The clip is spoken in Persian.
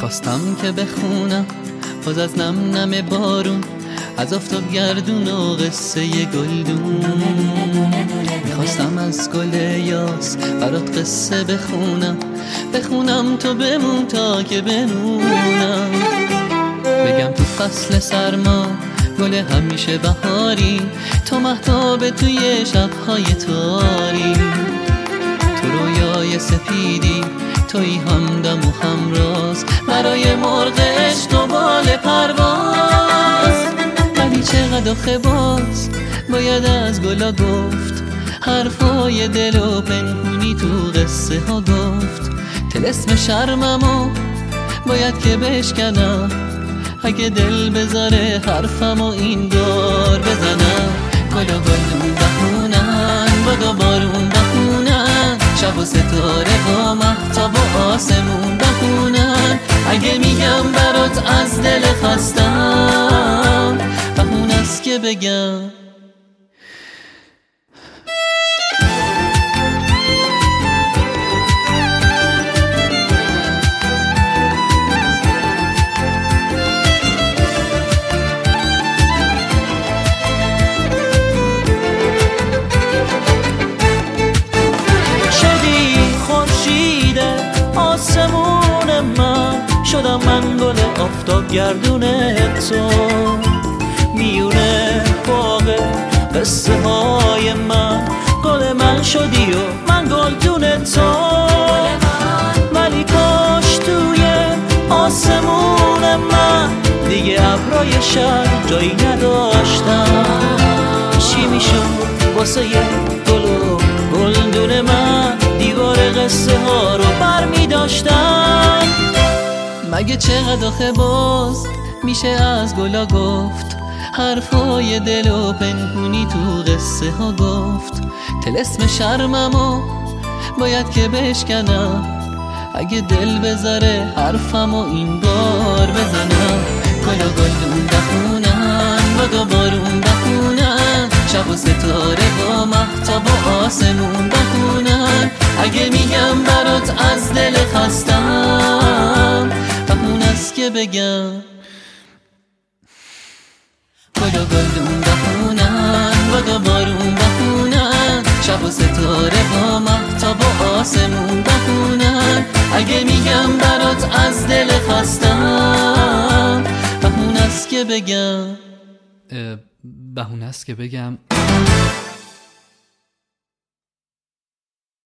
میخواستم که بخونم باز از نم نم بارون، از آفتاب گردون و قصه گلدون. میخواستم از گل یاس برات قصه بخونم تو بمون تا که بمونم. بگم تو فصل سرما گل همیشه بهاری، تو مهتاب توی شبهای تاری. تو رویای سپیدی توی همدم و همراز، برای مرغ عشق و بال پرواز. ولی چقدر آخه باز باید از گلا گفت، حرفای دل و پنهونی تو قصه ها گفت. طلسم شرممو باید که بشکنم، اگه دل بذاره حرفمو این دار بزنم. گلا گلدون بخونن، باد و بارون بخونن، شب و ستاره با مهتاب و آسمون بخونن. اگه میگم برات از دل خستم، بهونه است که بگم. آسمون من شدم من گل آفتاب گردون تو، میونه باغ قصه های من گل من شدی و من گلدون تو. ولی کاش توی آسمون من دیگه ابرای شب جایی نداشتم. چی میشد واسه گل و گلدون من، دیوار قصه ها رو بر می داشتم. مگه چقدر آخه باز میشه از گلا گفت، حرفای دل و پنهونی تو قصه ها گفت. طلسم شرممو باید که بشکنم، اگه دل بذاره حرفمو این بار بزنم. گلا گلدون بخونن، باد و بارون بخونن، شب و ستاره با مهتاب و آسمون بخونن. اگه میگم برات از دل خستم، بهونه است که بگم. گلا گلدون بخونن، باد و بارون بخونن، شب و ستاره با مهتاب و آسمون بخونن. اگه میگم برات از دل خستم، بهونه است که بگم. بهونه است که بگم